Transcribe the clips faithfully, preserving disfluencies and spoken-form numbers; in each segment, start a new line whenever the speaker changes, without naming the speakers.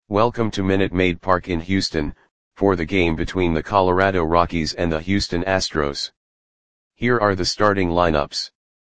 Welcome to Minute Maid Park in Houston, for the game between the Colorado Rockies and the Houston Astros. Here are the starting lineups.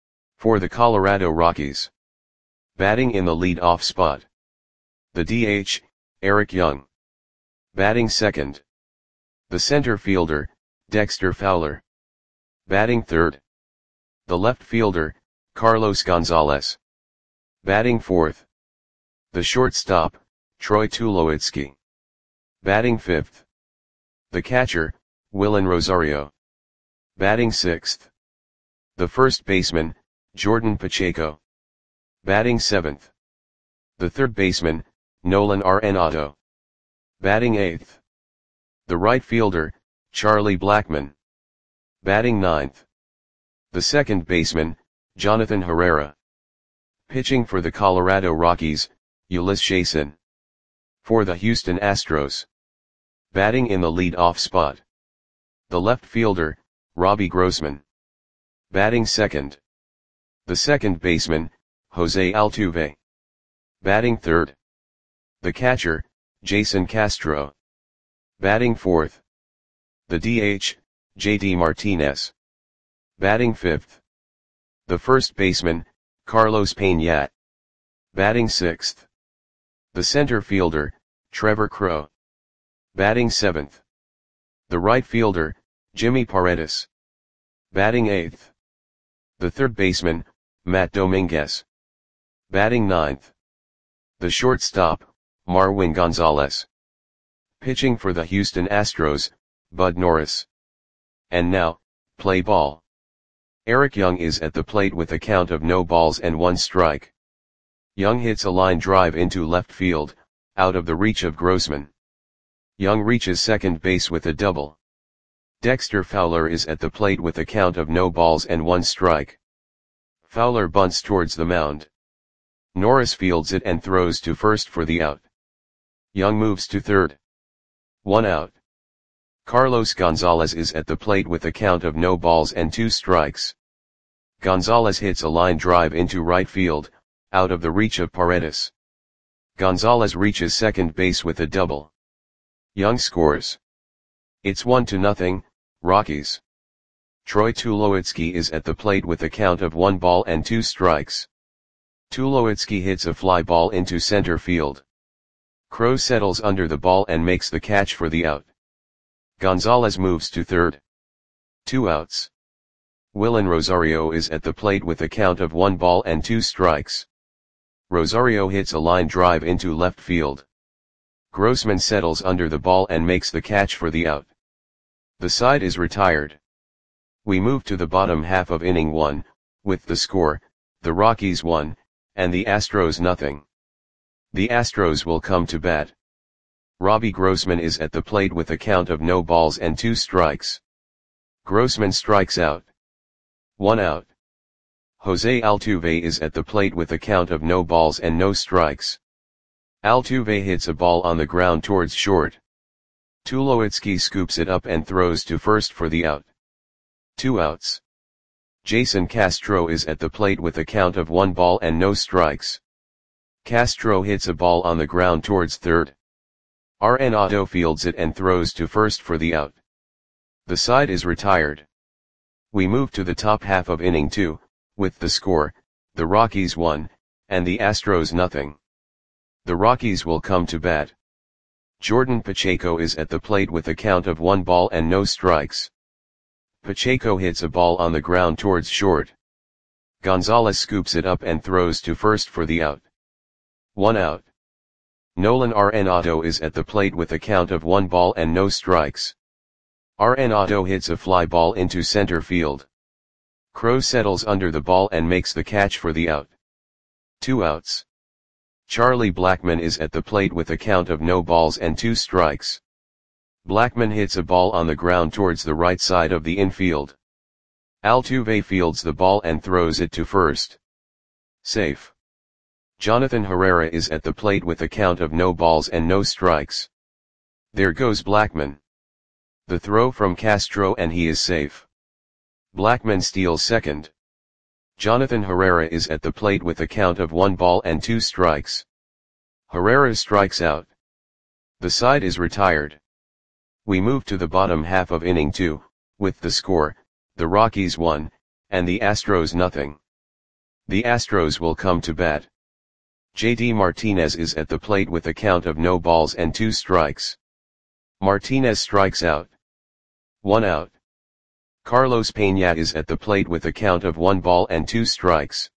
For the Colorado Rockies. Batting in the lead-off spot. The D H, Eric Young. Batting second. The center fielder, Dexter Fowler. Batting third. The left fielder, Carlos Gonzalez. Batting fourth. The shortstop, Troy Tulowitzki. Batting fifth. The catcher, Willen Rosario. Batting sixth. The first baseman, Jordan Pacheco. Batting seventh. The third baseman, Nolan Arenado. Batting eighth. The right fielder, Charlie Blackmon. Batting ninth. The second baseman, Jonathan Herrera. Pitching for the Colorado Rockies, Ulyss Chasin. For the Houston Astros. Batting in the lead-off spot. The left fielder, Robbie Grossman. Batting second. The second baseman, Jose Altuve. Batting third. The catcher, Jason Castro. Batting fourth. The D H, J D Martinez. Batting fifth. The first baseman, Carlos Peña. Batting sixth. The center fielder, Trevor Crowe. Batting seventh. The right fielder, Jimmy Paredes. Batting eighth. The third baseman, Matt Dominguez. Batting ninth. The shortstop, Marwin Gonzalez. Pitching for the Houston Astros, Bud Norris. And now, play ball. Eric Young is at the plate with a count of no balls and one strike. Young hits a line drive into left field, out of the reach of Grossman. Young reaches second base with a double. Dexter Fowler is at the plate with a count of no balls and one strike. Fowler bunts towards the mound. Norris fields it and throws to first for the out. Young moves to third. One out. Carlos Gonzalez is at the plate with a count of no balls and two strikes. Gonzalez hits a line drive into right field, out of the reach of Paredes. Gonzalez reaches second base with a double. Young scores. It's one to nothing, Rockies. Troy Tulowitzki is at the plate with a count of one ball and two strikes. Tulowitzki hits a fly ball into center field. Crowe settles under the ball and makes the catch for the out. Gonzalez moves to third. Two outs. Willen Rosario is at the plate with a count of one ball and two strikes. Rosario hits a line drive into left field. Grossman settles under the ball and makes the catch for the out. The side is retired. We move to the bottom half of inning one, with the score, the Rockies one, and the Astros nothing. The Astros will come to bat. Robbie Grossman is at the plate with a count of no balls and two strikes. Grossman strikes out. One out. Jose Altuve is at the plate with a count of no balls and no strikes. Altuve hits a ball on the ground towards short. Tulowitzki scoops it up and throws to first for the out. Two outs. Jason Castro is at the plate with a count of one ball and no strikes. Castro hits a ball on the ground towards third. Arenado fields it and throws to first for the out. The side is retired. We move to the top half of inning two, with the score, the Rockies one, and the Astros nothing. The Rockies will come to bat. Jordan Pacheco is at the plate with a count of one ball and no strikes. Pacheco hits a ball on the ground towards short. Gonzalez scoops it up and throws to first for the out. One out. Nolan Arenado is at the plate with a count of one ball and no strikes. Arenado hits a fly ball into center field. Crowe settles under the ball and makes the catch for the out. Two outs. Charlie Blackmon is at the plate with a count of no balls and two strikes. Blackmon hits a ball on the ground towards the right side of the infield. Altuve fields the ball and throws it to first. Safe. Jonathan Herrera is at the plate with a count of no balls and no strikes. There goes Blackmon. The throw from Castro and he is safe. Blackmon steals second. Jonathan Herrera is at the plate with a count of one ball and two strikes. Herrera strikes out. The side is retired. We move to the bottom half of inning two, with the score, the Rockies one, and the Astros nothing. The Astros will come to bat. J D Martinez is at the plate with a count of no balls and two strikes. Martinez strikes out. One out. Carlos Peña is at the plate with a count of one ball and two strikes.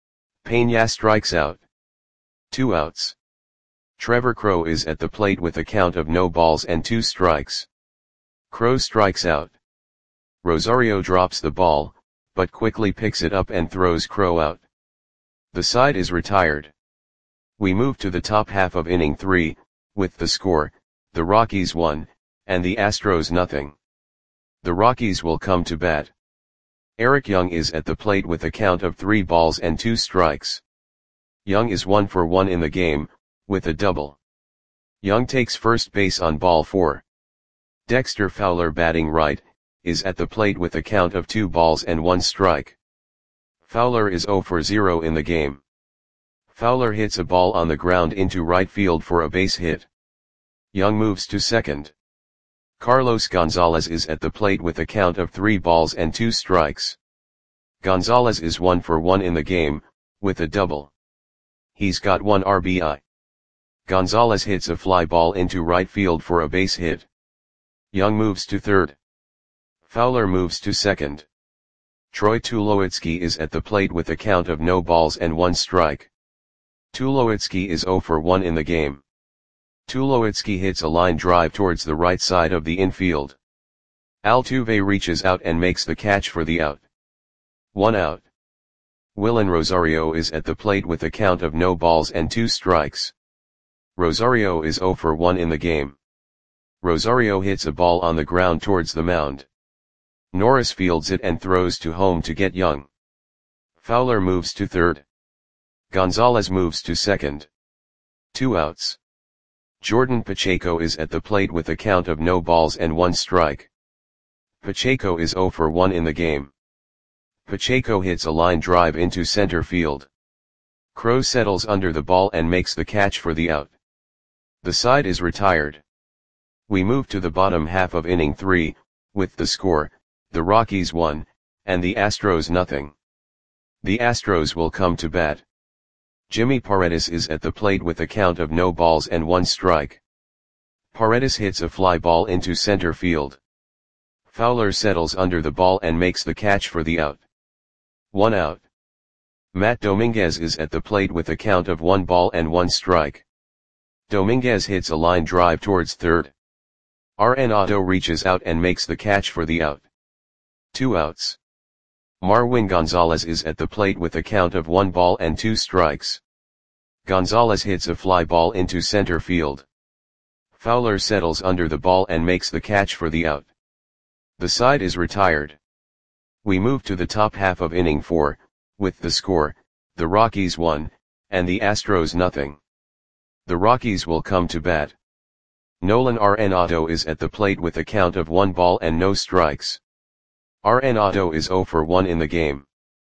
Peña strikes out. Two outs. Trevor Crowe is at the plate with a count of no balls and two strikes. Crowe strikes out. Rosario drops the ball, but quickly picks it up and throws Crowe out. The side is retired. We move to the top half of inning three, with the score, the Rockies one, and the Astros nothing. The Rockies will come to bat. Eric Young is at the plate with a count of three balls and two strikes. Young is one for one in the game, with a double. Young takes first base on ball four. Dexter Fowler, batting right, is at the plate with a count of two balls and one strike. Fowler is zero for zero in the game. Fowler hits a ball on the ground into right field for a base hit. Young moves to second. Carlos Gonzalez is at the plate with a count of three balls and two strikes. Gonzalez is one for one in the game, with a double. He's got one R B I. Gonzalez hits a fly ball into right field for a base hit. Young moves to third. Fowler moves to second. Troy Tulowitzki is at the plate with a count of no balls and one strike. Tulowitzki is zero for one in the game. Tulowitzki hits a line drive towards the right side of the infield. Altuve reaches out and makes the catch for the out. One out. Willen Rosario is at the plate with a count of no balls and two strikes. Rosario is zero for one in the game. Rosario hits a ball on the ground towards the mound. Norris fields it and throws to home to get Young. Fowler moves to third. Gonzalez moves to second. Two outs. Jordan Pacheco is at the plate with a count of no balls and one strike. Pacheco is zero for one in the game. Pacheco hits a line drive into center field. Crowe settles under the ball and makes the catch for the out. The side is retired. We move to the bottom half of inning three, with the score, the Rockies one, and the Astros nothing. The Astros will come to bat. Jimmy Paredes is at the plate with a count of no balls and one strike. Paredes hits a fly ball into center field. Fowler settles under the ball and makes the catch for the out. One out. Matt Dominguez is at the plate with a count of one ball and one strike. Dominguez hits a line drive towards third. Arenado reaches out and makes the catch for the out. Two outs. Marwin Gonzalez is at the plate with a count of one ball and two strikes. Gonzalez hits a fly ball into center field. Fowler settles under the ball and makes the catch for the out. The side is retired. We move to the top half of inning four, with the score, the Rockies one, and the Astros nothing. The Rockies will come to bat. Nolan Arenado is at the plate with a count of one ball and no strikes. Arenado is zero for one in the game.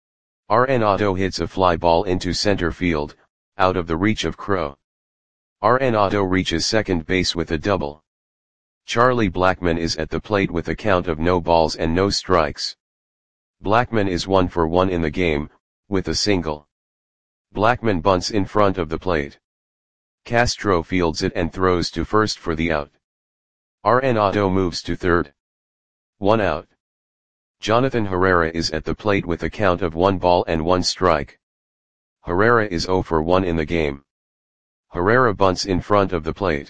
Arenado hits a fly ball into center field, out of the reach of Crowe. Arenado reaches second base with a double. Charlie Blackmon is at the plate with a count of no balls and no strikes. Blackmon is one for one in the game, with a single. Blackmon bunts in front of the plate. Castro fields it and throws to first for the out. Arenado moves to third. One out. Jonathan Herrera is at the plate with a count of one ball and one strike. Herrera is zero for one in the game. Herrera bunts in front of the plate.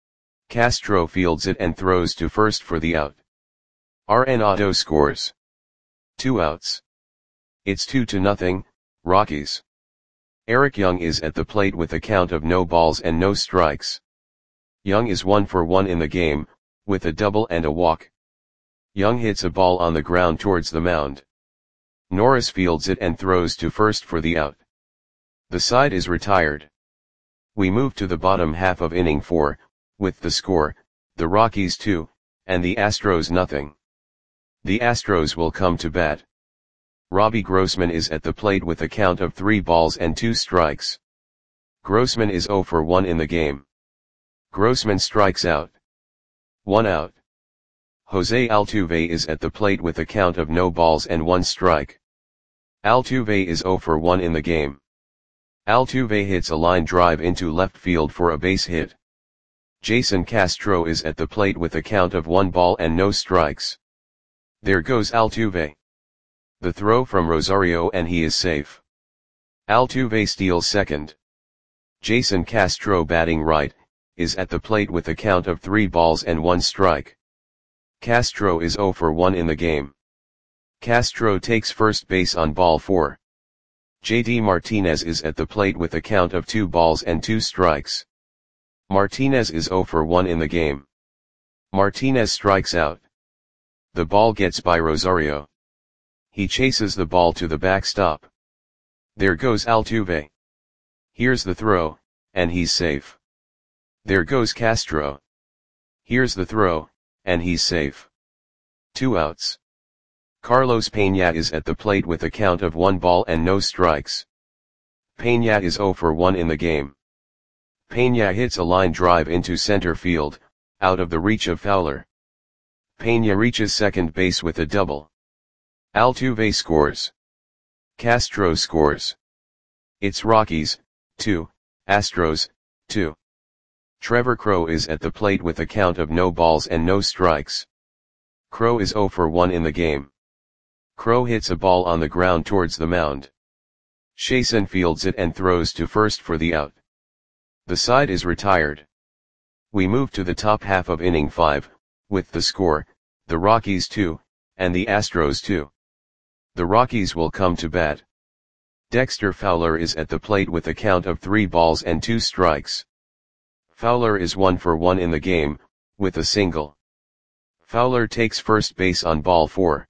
Castro fields it and throws to first for the out. Arenado scores. Two outs. It's two to nothing, Rockies. Eric Young is at the plate with a count of no balls and no strikes. Young is one for one in the game, with a double and a walk. Young hits a ball on the ground towards the mound. Norris fields it and throws to first for the out. The side is retired. We move to the bottom half of inning four, with the score, the Rockies two, and the Astros nothing. The Astros will come to bat. Robbie Grossman is at the plate with a count of three balls and two strikes. Grossman is zero for one in the game. Grossman strikes out. One out. Jose Altuve is at the plate with a count of no balls and one strike. Altuve is zero for one in the game. Altuve hits a line drive into left field for a base hit. Jason Castro is at the plate with a count of one ball and no strikes. There goes Altuve. The throw from Rosario and he is safe. Altuve steals second. Jason Castro, batting right, is at the plate with a count of three balls and one strike. Castro is zero for one in the game. Castro takes first base on ball four. J D Martinez is at the plate with a count of two balls and two strikes. Martinez is zero for one in the game. Martinez strikes out. The ball gets by Rosario. He chases the ball to the backstop. There goes Altuve. Here's the throw, and he's safe. There goes Castro. Here's the throw, and he's safe. Two outs. Carlos Peña is at the plate with a count of one ball and no strikes. Peña is zero for one in the game. Peña hits a line drive into center field, out of the reach of Fowler. Peña reaches second base with a double. Altuve scores. Castro scores. It's Rockies, two, Astros, two. Trevor Crowe is at the plate with a count of no balls and no strikes. Crowe is zero for one in the game. Crowe hits a ball on the ground towards the mound. Chasen fields it and throws to first for the out. The side is retired. We move to the top half of inning five, with the score, the Rockies two, and the Astros two. The Rockies will come to bat. Dexter Fowler is at the plate with a count of three balls and two strikes. Fowler is one for one in the game, with a single. Fowler takes first base on ball four.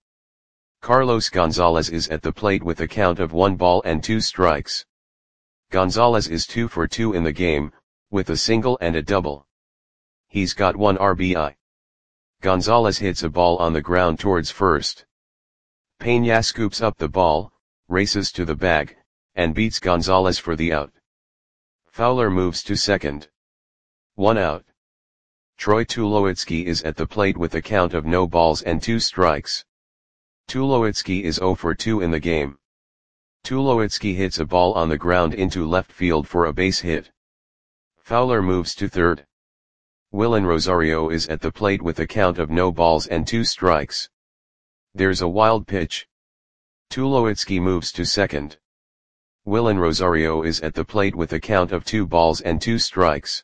Carlos Gonzalez is at the plate with a count of one ball and two strikes. Gonzalez is two for two in the game, with a single and a double. He's got one R B I. Gonzalez hits a ball on the ground towards first. Peña scoops up the ball, races to the bag, and beats Gonzalez for the out. Fowler moves to second. One out. Troy Tulowitzki is at the plate with a count of no balls and two strikes. Tulowitzki is zero for two in the game. Tulowitzki hits a ball on the ground into left field for a base hit. Fowler moves to third. Willen Rosario is at the plate with a count of no balls and two strikes. There's a wild pitch. Tulowitzki moves to second. Willen Rosario is at the plate with a count of two balls and two strikes.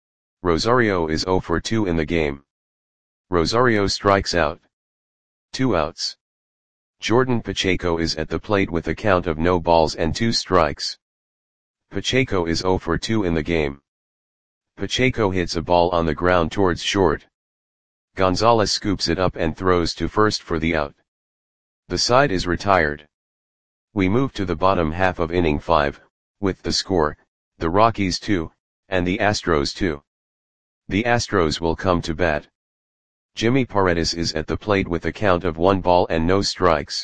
Rosario is zero for two in the game. Rosario strikes out. Two outs. Jordan Pacheco is at the plate with a count of no balls and two strikes. Pacheco is zero for two in the game. Pacheco hits a ball on the ground towards short. Gonzalez scoops it up and throws to first for the out. The side is retired. We move to the bottom half of inning five, with the score, the Rockies two, and the Astros two. The Astros will come to bat. Jimmy Paredes is at the plate with a count of one ball and no strikes.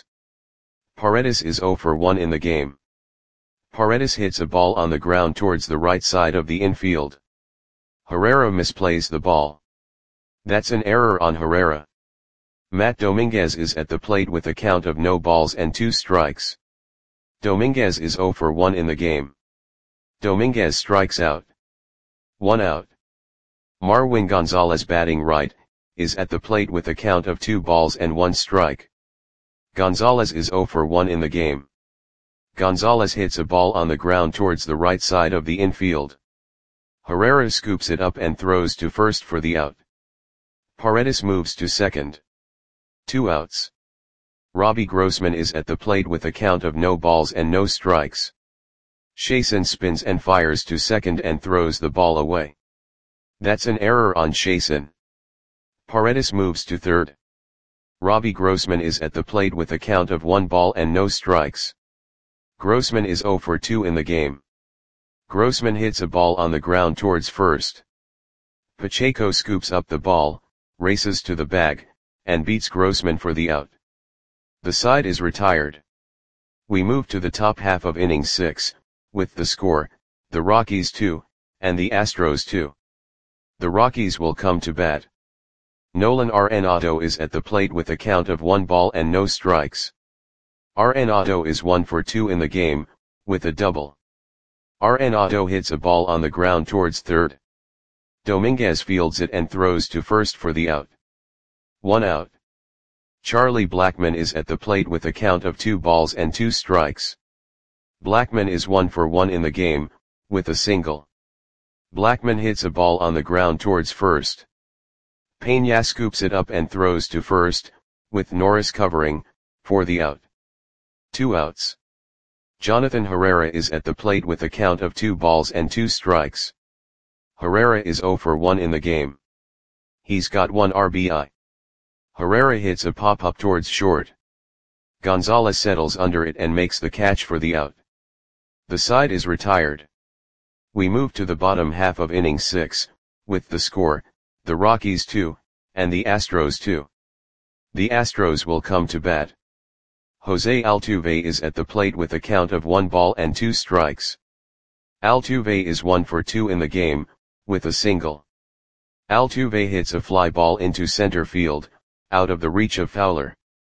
Paredes is zero for one in the game. Paredes hits a ball on the ground towards the right side of the infield. Herrera misplays the ball. That's an error on Herrera. Matt Dominguez is at the plate with a count of no balls and two strikes. Dominguez is zero for one in the game. Dominguez strikes out. One out. Marwin Gonzalez, batting right, is at the plate with a count of two balls and one strike. Gonzalez is zero for one in the game. Gonzalez hits a ball on the ground towards the right side of the infield. Herrera scoops it up and throws to first for the out. Paredes moves to second. Two outs. Robbie Grossman is at the plate with a count of no balls and no strikes. Chasen spins and fires to second and throws the ball away. That's an error on Chasen. Paredes moves to third. Robbie Grossman is at the plate with a count of one ball and no strikes. Grossman is zero for two in the game. Grossman hits a ball on the ground towards first. Pacheco scoops up the ball, races to the bag, and beats Grossman for the out. The side is retired. We move to the top half of inning six, with the score, the Rockies two, and the Astros two. The Rockies will come to bat. Nolan Arenado is at the plate with a count of one ball and no strikes. Arenado is one for two in the game, with a double. Arenado hits a ball on the ground towards third. Dominguez fields it and throws to first for the out. One out. Charlie Blackmon is at the plate with a count of two balls and two strikes. Blackmon is one for one in the game, with a single. Blackmon hits a ball on the ground towards first. Peña scoops it up and throws to first, with Norris covering, for the out. Two outs. Jonathan Herrera is at the plate with a count of two balls and two strikes. Herrera is zero for one in the game. He's got one R B I. Herrera hits a pop-up towards short. Gonzalez settles under it and makes the catch for the out. The side is retired. We move to the bottom half of inning six, with the score, the Rockies two, and the Astros two. The Astros will come to bat. Jose Altuve is at the plate with a count of one ball and two strikes. Altuve is one for two in the game, with a single. Altuve hits a fly ball into center field, out of the reach of Fowler.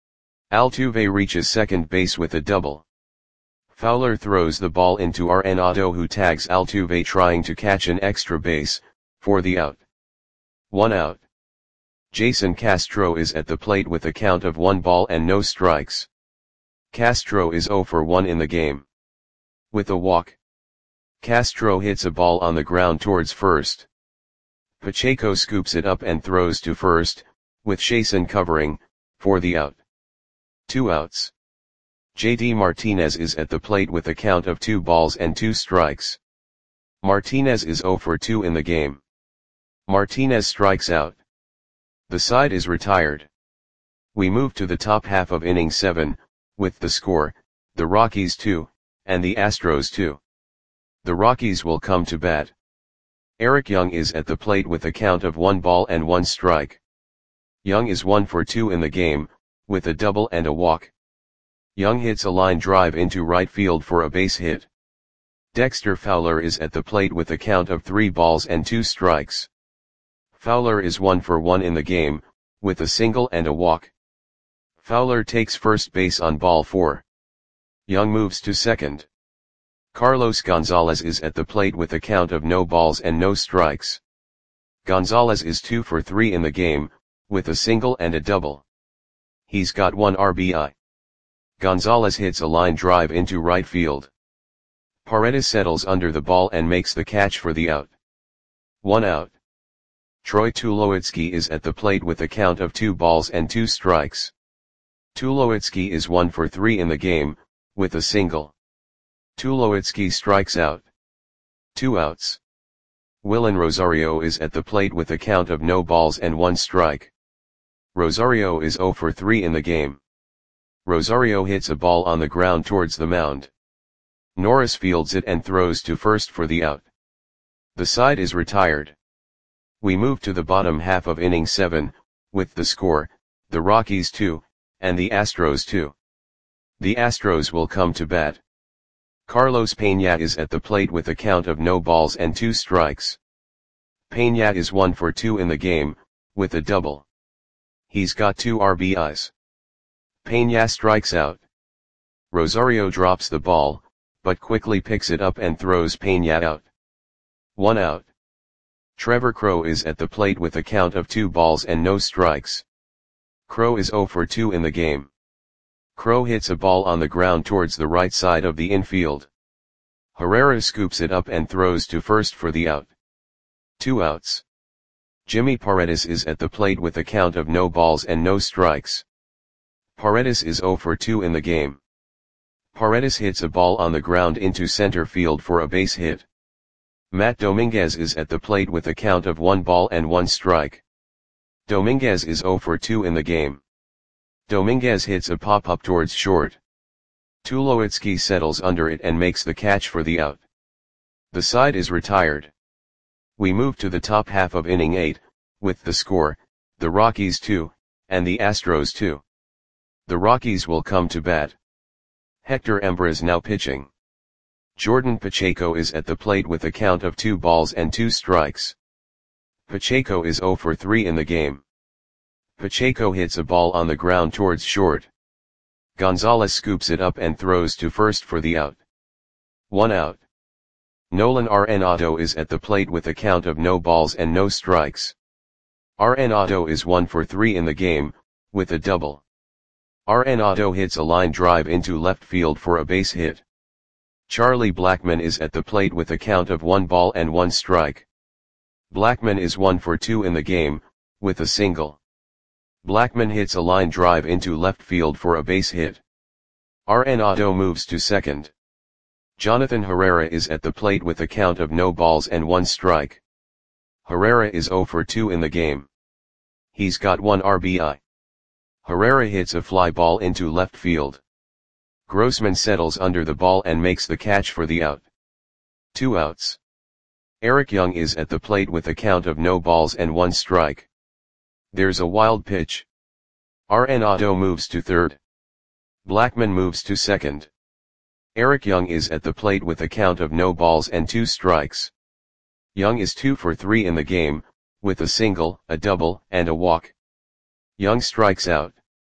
Altuve reaches second base with a double. Fowler throws the ball into Arenado, who tags Altuve trying to catch an extra base, for the out. One out. Jason Castro is at the plate with a count of one ball and no strikes. Castro is zero for one in the game. With a walk. Castro hits a ball on the ground towards first. Pacheco scoops it up and throws to first, with Chasen covering, for the out. Two outs. J D Martinez is at the plate with a count of two balls and two strikes. Martinez is zero for two in the game. Martinez strikes out. The side is retired. We move to the top half of inning seven, with the score, the Rockies two, and the Astros two. The Rockies will come to bat. Eric Young is at the plate with a count of one ball and one strike. Young is one for two in the game, with a double and a walk. Young hits a line drive into right field for a base hit. Dexter Fowler is at the plate with a count of three balls and two strikes. Fowler is one for one in the game, with a single and a walk. Fowler takes first base on ball four. Young moves to second. Carlos Gonzalez is at the plate with a count of no balls and no strikes. Gonzalez is two for three in the game, with a single and a double. He's got one R B I. Gonzalez hits a line drive into right field. Paredes settles under the ball and makes the catch for the out. One out. Troy Tulowitzki is at the plate with a count of two balls and two strikes. Tulowitzki is one for three in the game, with a single. Tulowitzki strikes out. Two outs. Willen Rosario is at the plate with a count of no balls and one strike. Rosario is zero for three in the game. Rosario hits a ball on the ground towards the mound. Norris fields it and throws to first for the out. The side is retired. We move to the bottom half of inning seven, with the score, the Rockies two, and the Astros two. The Astros will come to bat. Carlos Peña is at the plate with a count of no balls and two strikes. Peña is one for two in the game, with a double. He's got two R B Is. Peña strikes out. Rosario drops the ball, but quickly picks it up and throws Peña out. One out. Trevor Crowe is at the plate with a count of two balls and no strikes. Crowe is zero for two in the game. Crowe hits a ball on the ground towards the right side of the infield. Herrera scoops it up and throws to first for the out. Two outs. Jimmy Paredes is at the plate with a count of no balls and no strikes. Paredes is zero for two in the game. Paredes hits a ball on the ground into center field for a base hit. Matt Dominguez is at the plate with a count of one ball and one strike. Dominguez is zero for two in the game. Dominguez hits a pop-up towards short. Tulowitzki settles under it and makes the catch for the out. The side is retired. We move to the top half of inning eight, with the score, the Rockies two, and the Astros two. The Rockies will come to bat. Hector Embers now pitching. Jordan Pacheco is at the plate with a count of two balls and two strikes. Pacheco is zero for three in the game. Pacheco hits a ball on the ground towards short. Gonzalez scoops it up and throws to first for the out. One out. Nolan Arenado is at the plate with a count of no balls and no strikes. Arenado is one for three in the game, with a double. Arenado hits a line drive into left field for a base hit. Charlie Blackmon is at the plate with a count of one ball and one strike. Blackmon is one for two in the game, with a single. Blackmon hits a line drive into left field for a base hit. Arenado moves to second. Jonathan Herrera is at the plate with a count of no balls and one strike. Herrera is zero for two in the game. He's got one R B I. Herrera hits a fly ball into left field. Grossman settles under the ball and makes the catch for the out. Two outs. Eric Young is at the plate with a count of no balls and one strike. There's a wild pitch. Arenado moves to third. Blackmon moves to second. Eric Young is at the plate with a count of no balls and two strikes. Young is two for three in the game, with a single, a double, and a walk. Young strikes out.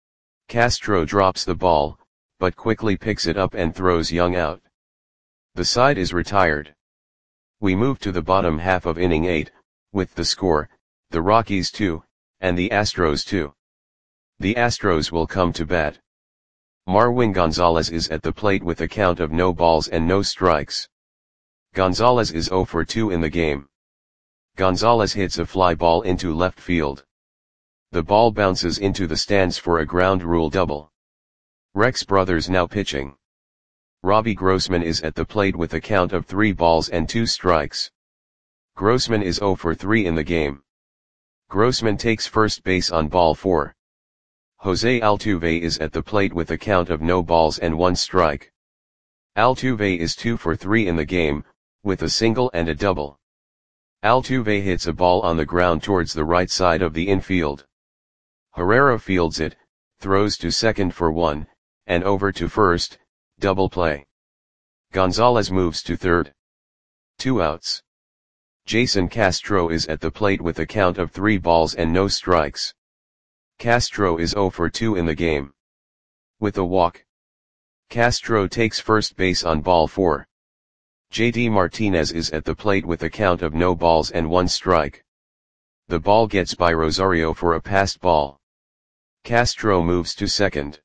Castro drops the ball, but quickly picks it up and throws Young out. The side is retired. We move to the bottom half of inning eight, with the score, the Rockies two, and the Astros two. The Astros will come to bat. Marwin Gonzalez is at the plate with a count of no balls and no strikes. Gonzalez is zero for two in the game. Gonzalez hits a fly ball into left field. The ball bounces into the stands for a ground rule double. Rex Brothers now pitching. Robbie Grossman is at the plate with a count of three balls and two strikes. Grossman is zero for three in the game. Grossman takes first base on ball four. Jose Altuve is at the plate with a count of no balls and one strike. Altuve is two for three in the game, with a single and a double. Altuve hits a ball on the ground towards the right side of the infield. Herrera fields it, throws to second for one, and over to first, double play. Gonzalez moves to third. Two outs. Jason Castro is at the plate with a count of three balls and no strikes. Castro is zero for two in the game. With a walk. Castro takes first base on ball four. J D Martinez is at the plate with a count of no balls and one strike. The ball gets by Rosario for a passed ball. Castro moves to second.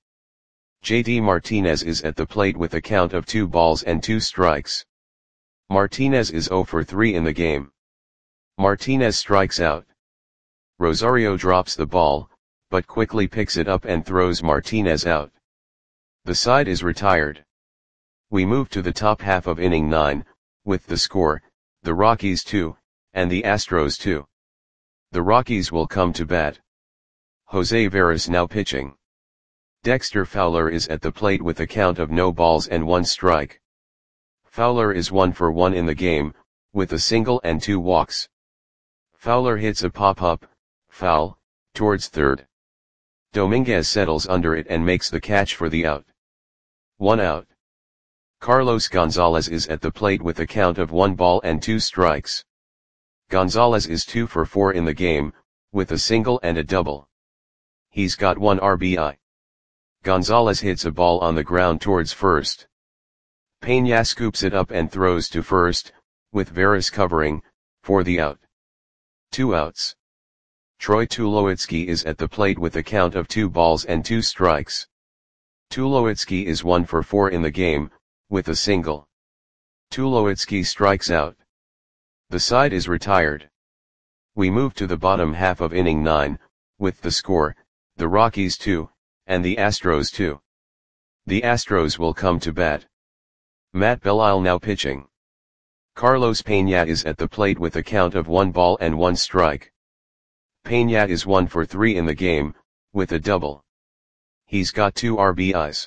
J D Martinez is at the plate with a count of two balls and two strikes. Martinez is zero for three in the game. Martinez strikes out. Rosario drops the ball, but quickly picks it up and throws Martinez out. The side is retired. We move to the top half of inning nine, with the score, the Rockies two, and the Astros two. The Rockies will come to bat. Jose Veras now pitching. Dexter Fowler is at the plate with a count of no balls and one strike. Fowler is one for one in the game, with a single and two walks. Fowler hits a pop-up, foul, towards third. Dominguez settles under it and makes the catch for the out. One out. Carlos Gonzalez is at the plate with a count of one ball and two strikes. Gonzalez is two for four in the game, with a single and a double. He's got one R B I. Gonzalez hits a ball on the ground towards first. Peña scoops it up and throws to first, with Veras covering, for the out. Two outs. Troy Tulowitzki is at the plate with a count of two balls and two strikes. Tulowitzki is one for four in the game, with a single. Tulowitzki strikes out. The side is retired. We move to the bottom half of inning nine, with the score, the Rockies two, and the Astros two. The Astros will come to bat. Matt Belisle now pitching. Carlos Peña is at the plate with a count of one ball and one strike. Peña is one for three in the game, with a double. He's got two R B Is.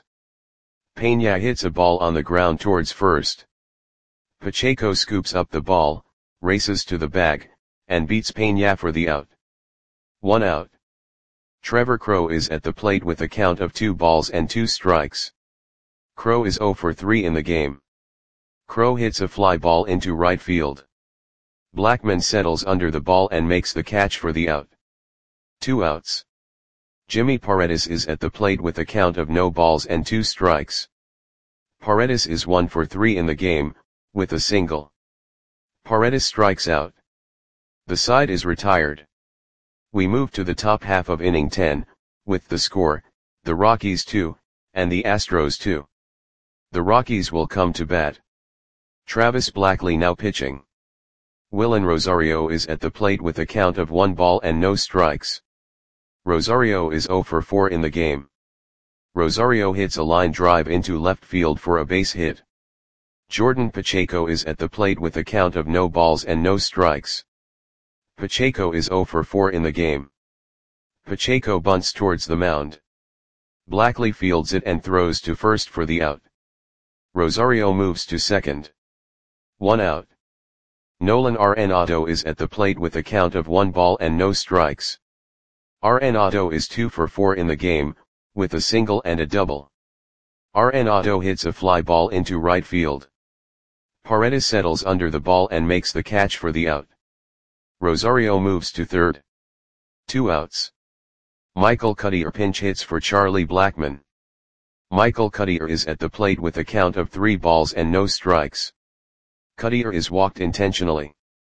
Peña hits a ball on the ground towards first. Pacheco scoops up the ball, races to the bag, and beats Peña for the out. One out. Trevor Crowe is at the plate with a count of two balls and two strikes. Crowe is zero for three in the game. Crowe hits a fly ball into right field. Blackman settles under the ball and makes the catch for the out. Two outs. Jimmy Paredes is at the plate with a count of no balls and two strikes. Paredes is one for three in the game, with a single. Paredes strikes out. The side is retired. We move to the top half of inning ten, with the score, the Rockies two, and the Astros two. The Rockies will come to bat. Travis Blackley now pitching. Willen Rosario is at the plate with a count of one ball and no strikes. Rosario is zero for four in the game. Rosario hits a line drive into left field for a base hit. Jordan Pacheco is at the plate with a count of no balls and no strikes. Pacheco is zero for four in the game. Pacheco bunts towards the mound. Blackley fields it and throws to first for the out. Rosario moves to second. One out. Nolan Arenado is at the plate with a count of one ball and no strikes. Arenado is two for four in the game, with a single and a double. Arenado hits a fly ball into right field. Paredes settles under the ball and makes the catch for the out. Rosario moves to third. Two outs. Michael Cuddyer pinch hits for Charlie Blackman. Michael Cuddyer is at the plate with a count of three balls and no strikes. Cuddyer is walked intentionally.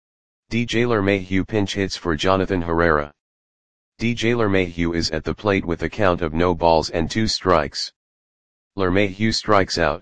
D J LeMahieu pinch hits for Jonathan Herrera. D J LeMahieu is at the plate with a count of no balls and two strikes. LeMahieu strikes out.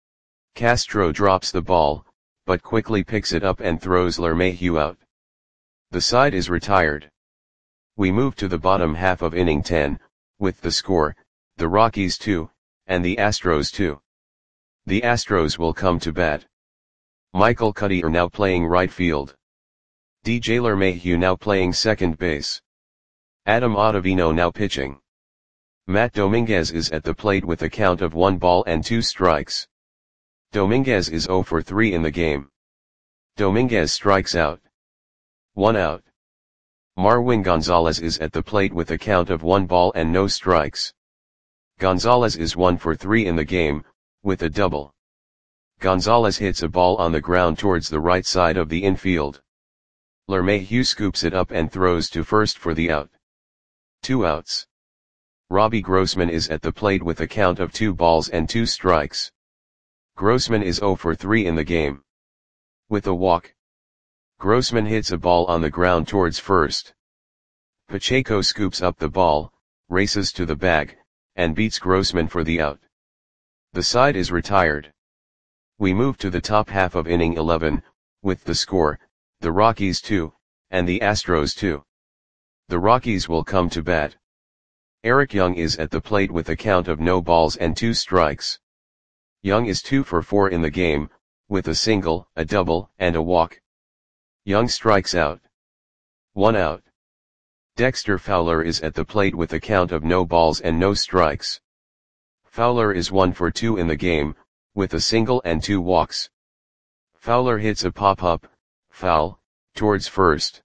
Castro drops the ball, but quickly picks it up and throws LeMahieu out. The side is retired. We move to the bottom half of inning ten, with the score, the Rockies two, and the Astros two. The Astros will come to bat. Michael Cuddyer now playing right field. D J LeMahieu now playing second base. Adam Ottavino now pitching. Matt Dominguez is at the plate with a count of one ball and two strikes. Dominguez is zero for three in the game. Dominguez strikes out. One out. Marwin Gonzalez is at the plate with a count of one ball and no strikes. Gonzalez is one for three in the game, with a double. Gonzalez hits a ball on the ground towards the right side of the infield. LeMahieu scoops it up and throws to first for the out. Two outs. Robbie Grossman is at the plate with a count of two balls and two strikes. Grossman is zero for three in the game. With a walk. Grossman hits a ball on the ground towards first. Pacheco scoops up the ball, races to the bag, and beats Grossman for the out. The side is retired. We move to the top half of inning eleven, with the score, the Rockies two, and the Astros two. The Rockies will come to bat. Eric Young is at the plate with a count of no balls and two strikes. Young is two for four in the game, with a single, a double, and a walk. Young strikes out. One out. Dexter Fowler is at the plate with a count of no balls and no strikes. Fowler is one for two in the game, with a single and two walks. Fowler hits a pop-up, foul, towards first.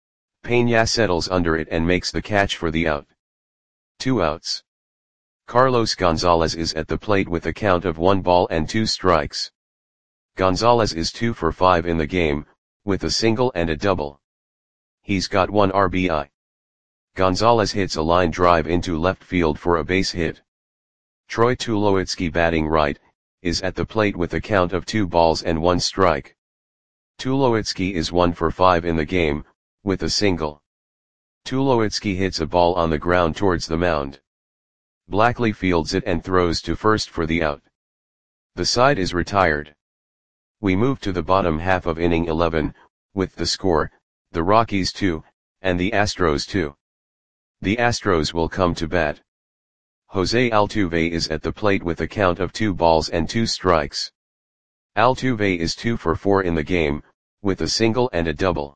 Peña settles under it and makes the catch for the out. Two outs. Carlos Gonzalez is at the plate with a count of one ball and two strikes. Gonzalez is two for five in the game, with a single and a double. He's got one R B I. Gonzalez hits a line drive into left field for a base hit. Troy Tulowitzki batting right, is at the plate with a count of two balls and one strike. Tulowitzki is one for five in the game, with a single. Tulowitzki hits a ball on the ground towards the mound. Blackley fields it and throws to first for the out. The side is retired. We move to the bottom half of inning eleven, with the score, the Rockies two, and the Astros two. The Astros will come to bat. Jose Altuve is at the plate with a count of two balls and two strikes. Altuve is two for four in the game, with a single and a double.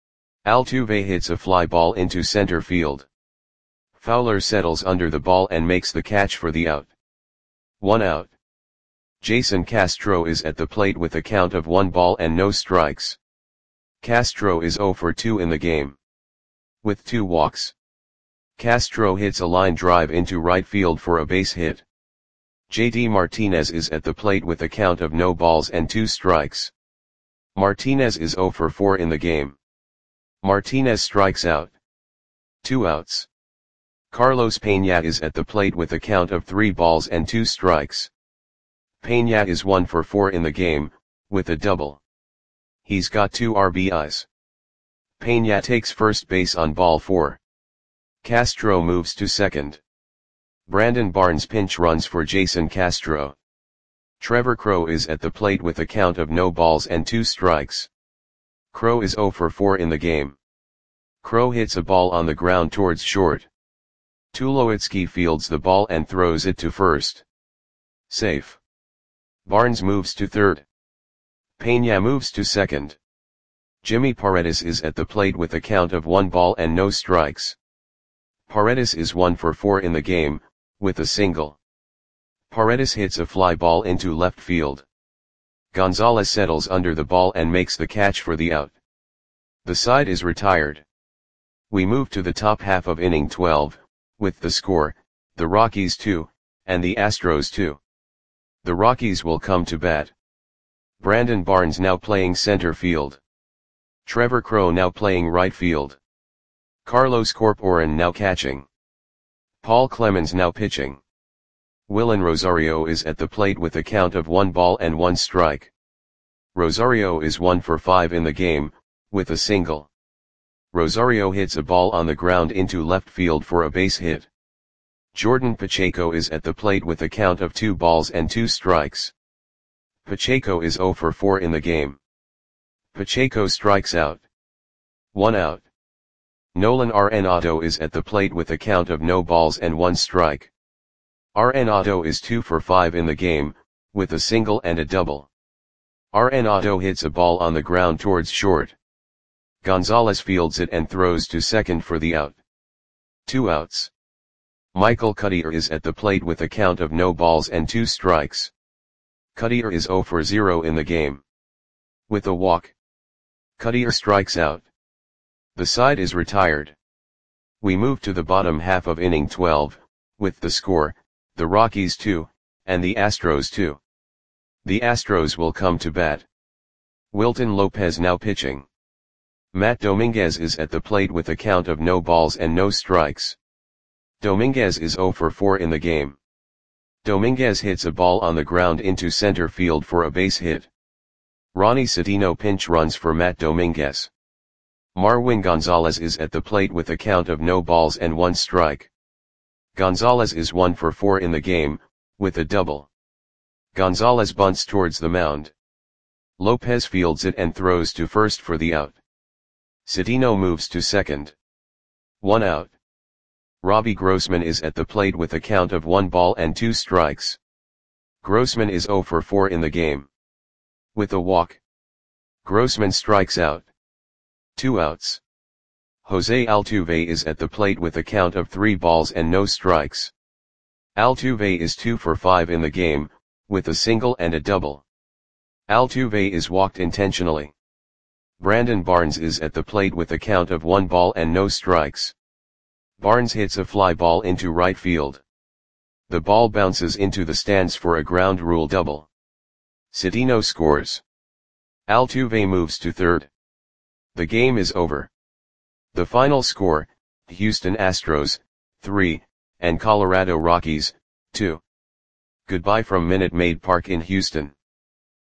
Altuve hits a fly ball into center field. Fowler settles under the ball and makes the catch for the out. One out. Jason Castro is at the plate with a count of one ball and no strikes. Castro is zero for two in the game. With two walks. Castro hits a line drive into right field for a base hit. J D Martinez is at the plate with a count of no balls and two strikes. Martinez is zero for four in the game. Martinez strikes out. Two outs. Carlos Peña is at the plate with a count of three balls and two strikes. Peña is one for four in the game, with a double. He's got two R B Is. Peña takes first base on ball four. Castro moves to second. Brandon Barnes pinch runs for Jason Castro. Trevor Crowe is at the plate with a count of no balls and two strikes. Crowe is zero for four in the game. Crowe hits a ball on the ground towards short. Tulowitzki fields the ball and throws it to first. Safe. Barnes moves to third. Peña moves to second. Jimmy Paredes is at the plate with a count of one ball and no strikes. Paredes is one for four in the game, with a single. Paredes hits a fly ball into left field. Gonzalez settles under the ball and makes the catch for the out. The side is retired. We move to the top half of inning twelve, with the score, the Rockies two, and the Astros two. The Rockies will come to bat. Brandon Barnes now playing center field. Trevor Crowe now playing right field. Carlos Corporan now catching. Paul Clemens now pitching. Willen Rosario is at the plate with a count of one ball and one strike. Rosario is one for five in the game, with a single. Rosario hits a ball on the ground into left field for a base hit. Jordan Pacheco is at the plate with a count of two balls and two strikes. Pacheco is zero for four in the game. Pacheco strikes out. One out. Nolan Arenado is at the plate with a count of no balls and one strike. Arenado is two for five in the game, with a single and a double. Arenado hits a ball on the ground towards short. Gonzalez fields it and throws to second for the out. Two outs. Michael Cuddyer is at the plate with a count of no balls and two strikes. Cuddyer is zero for zero in the game. With a walk. Cuddyer strikes out. The side is retired. We move to the bottom half of inning twelve, with the score, the Rockies two, and the Astros two. The Astros will come to bat. Wilton Lopez now pitching. Matt Dominguez is at the plate with a count of no balls and no strikes. Dominguez is zero for four in the game. Dominguez hits a ball on the ground into center field for a base hit. Ronnie Cedeno pinch runs for Matt Dominguez. Marwin Gonzalez is at the plate with a count of no balls and one strike. Gonzalez is one for four in the game, with a double. Gonzalez bunts towards the mound. Lopez fields it and throws to first for the out. Cedeno moves to second. One out. Robbie Grossman is at the plate with a count of one ball and two strikes. Grossman is zero for four in the game. With a walk. Grossman strikes out. Two outs. Jose Altuve is at the plate with a count of three balls and no strikes. Altuve is two for five in the game, with a single and a double. Altuve is walked intentionally. Brandon Barnes is at the plate with a count of one ball and no strikes. Barnes hits a fly ball into right field. The ball bounces into the stands for a ground rule double. Cedeno scores. Altuve moves to third. The game is over. The final score, Houston Astros, three, and Colorado Rockies, two. Goodbye from Minute Maid Park in Houston.